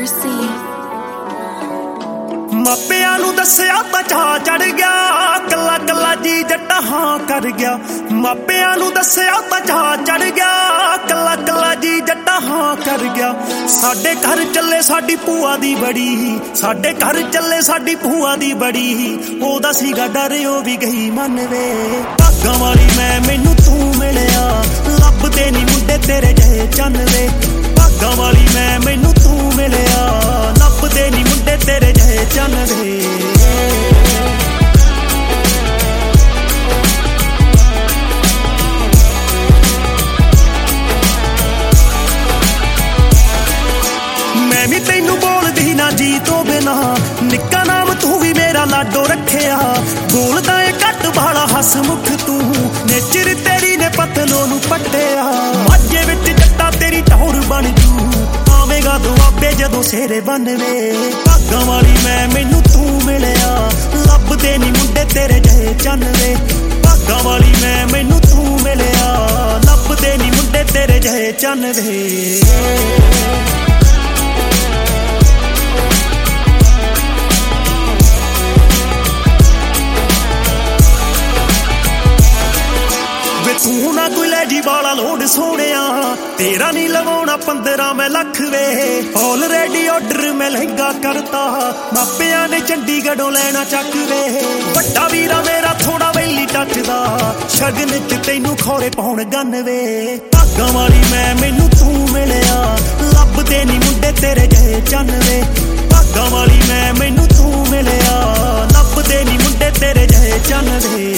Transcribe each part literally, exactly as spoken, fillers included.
Mercy. ਮਾਪਿਆਂ ਨੂੰ ਦੱਸਿਆ ਤਾਂ ਚਾਅ ਚੜ ਗਿਆ, ਕੱਲਾ ਕੱਲਾ ਜੀ ਜੱਟਾ ਹਾਂ ਕਰ ਗਿਆ। ਮਾਪਿਆਂ ਨੂੰ ਦੱਸਿਆ ਤਾਂ ਚਾਅ ਚੜ ਗਿਆ, ਕੱਲਾ ਕੱਲਾ ਜੀ ਜੱਟਾ ਹਾਂ ਕਰ ਗਿਆ। ਸਾਡੇ ਘਰ ਚੱਲੇ ਸਾਡੀ ਭੂਆ ਦੀ ਬੜੀ, ਸਾਡੇ ਘਰ ਚੱਲੇ ਸਾਡੀ ਭੂਆ ਦੀ ਬੜੀ। ਉਹਦਾ ਸੀਗਾ ਡਰ ਉਹ ਵੀ ਗਈ ਮੰਨ ਵੇ, ਭਾਗਾਂ ਵਾਲੀ ਮੈਂ ਮੈਨੂੰ ਤੂੰ ਮਿਲਿਆ। ਲੱਭਦੇ ਨੀ ਮੁੰਡੇ ਤੇਰੇ ਜਿਹੇ ਚੰਨ ਵੇ, ਭਾਗਾਂ ਵਾਲੀ ਮੈਂ ਮੈਨੂੰ ਤੂੰ ਮਿਲਿਆ। ਲੱਭਦੇ ਨੀ ਮੁੰਡੇ ਤੇਰੇ ਜਿਹੇ ਚੰਨ ਵੇ। ਮੈਂ ਵੀ ਤੈਨੂੰ ਬੋਲਦੀ ਨਾ ਜੀ ਤੋਂ ਬਿਨਾ, ਨਿੱਕਾ ਨਾਮ ਤੂੰ ਵੀ ਮੇਰਾ ਲਾਡੋ ਰੱਖਿਆ। ਬੋਲਦਾ ਏ ਘੱਟ ਬਾਲਾ ਹੱਸ ਮੁਖ ਤੂੰ, ਨੇਚਰ ਤੇਰੀ ਨੇ ਪਤਲੋ ਨੂੰ ਪੱਟਿਆ। ਮਾਝੇ ਵਿੱਚ ਜੱਟਾ ਤੇਰੀ ਟੌਰ ਬਣ ਜੂ, ਆਵੇਗਾ ਦੁਆਬੇ ਜਦੋਂ ਸੇਰੇ ਬਣਵੇ। ਭਾਗਾਂ ਵਾਲੀ ਮੈਂ ਮੈਨੂੰ ਤੂੰ ਮਿਲਿਆ, ਲੱਭਦੇ ਨੀ ਮੁੰਡੇ ਤੇਰੇ ਜਿਹੇ ਚੰਨ ਵੇ। ਭਾਗਾਂ ਵਾਲੀ ਮੈਂ ਮੈਨੂੰ ਤੂੰ ਮਿਲਿਆ, ਲੱਭਦੇ ਨੀ ਮੁੰਡੇ ਤੇਰੇ ਜਿਹੇ ਚੰਨ ਵੇ। ਤੂੰ ਨਾ ਕੋਈ ਲੈ ਜੀ ਵਾਲਾ ਲੋਡ ਸੋਹਣਿਆ, ਤੇਰਾ ਨੀ ਲਵਾਉਣਾ ਪੰਦਰਾਂ ਮੈਂ ਲੱਖ ਵੇ। ਆਲਰੇਡੀ ਆਰਡਰ ਮੈਂ ਲਹਿੰਗਾ ਕਰਤਾ, ਮਾਪਿਆਂ ਨੇ ਚੰਡੀਗੜ੍ਹੋਂ ਲੈਣਾ ਚੱਕ ਵੇ। ਵੱਡਾ ਵੀਰਾ ਮੇਰਾ ਥੋੜਾ ਵੈਲੀ ਟੱਚਦਾ, ਸ਼ਗਨ ਚ ਤੈਨੂੰ ਖੌਰੇ ਪਾਉਣ ਗੰਨ ਵੇ। ਭਾਗਾਂ ਵਾਲੀ ਮੈਂ ਮੈਨੂੰ ਤੂੰ ਮਿਲਿਆ, ਲੱਭਦੇ ਨੀ ਮੁੰਡੇ ਤੇਰੇ ਜਿਹੇ ਚੰਨ ਵੇ। ਭਾਗਾਂ ਵਾਲੀ ਮੈਂ ਮੈਨੂੰ ਤੂੰ ਮਿਲਿਆ, ਲੱਭਦੇ ਨੀ ਮੁੰਡੇ ਤੇਰੇ ਜਿਹੇ ਚੰਨ ਵੇ।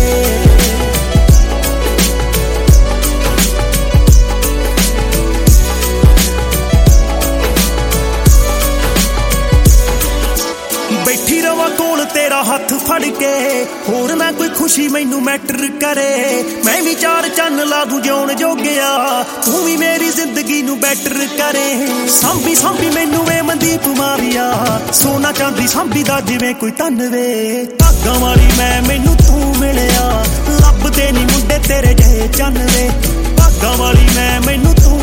ਬੈਠੀ ਰਵਾਂ ਕੋਲ ਤੇਰਾ ਹੱਥ ਫੜ ਕੇ, ਹੋਰ ਨਾ ਕੋਈ ਖੁਸ਼ੀ ਮੈਨੂੰ ਮੈਟਰ ਕਰੇ। ਮੈਂ ਵੀ ਚਾਰ ਚੰਨ ਲਾ ਦੂੰ ਜਿਉਣ ਜੋਗਿਆ, ਤੂੰ ਵੀ ਮੇਰੀ ਜ਼ਿੰਦਗੀ ਨੂੰ ਬੈਟਰ ਕਰੇ। ਸਾਂਭੀ ਸਾਂਭੀ ਮੈਨੂੰ ਵੇ ਮਨਦੀਪ ਮਾਰੀਆ, ਸੋਨਾ ਚਾਂਦੀ ਸਾਂਭੀ ਦਾ ਜਿਵੇਂ ਕੋਈ ਧਨ ਵੇ। ਭਾਗਾਂ ਵਾਲੀ ਮੈਂ ਮੈਨੂੰ ਤੂੰ ਮਿਲਿਆ, ਲੱਭਦੇ ਨੀ ਮੁੰਡੇ ਤੇਰੇ ਜਿਹੇ ਚੰਨ ਵੇ। ਭਾਗਾਂ ਵਾਲੀ ਮੈਂ ਮੈਨੂੰ ਤੂੰ